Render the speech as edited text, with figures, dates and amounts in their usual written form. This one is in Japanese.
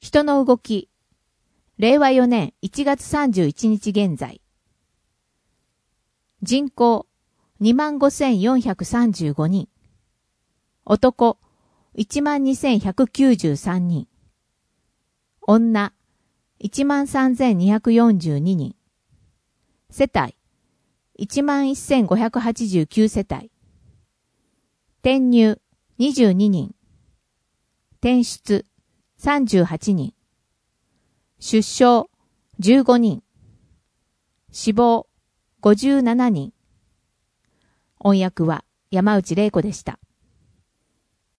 人の動き。令和4年1月31日現在。人口25,435人。男12,193人。女13,242人。世帯11,589世帯。転入22人。転出38人。出生15人。死亡57人。音訳は山内玲子でした。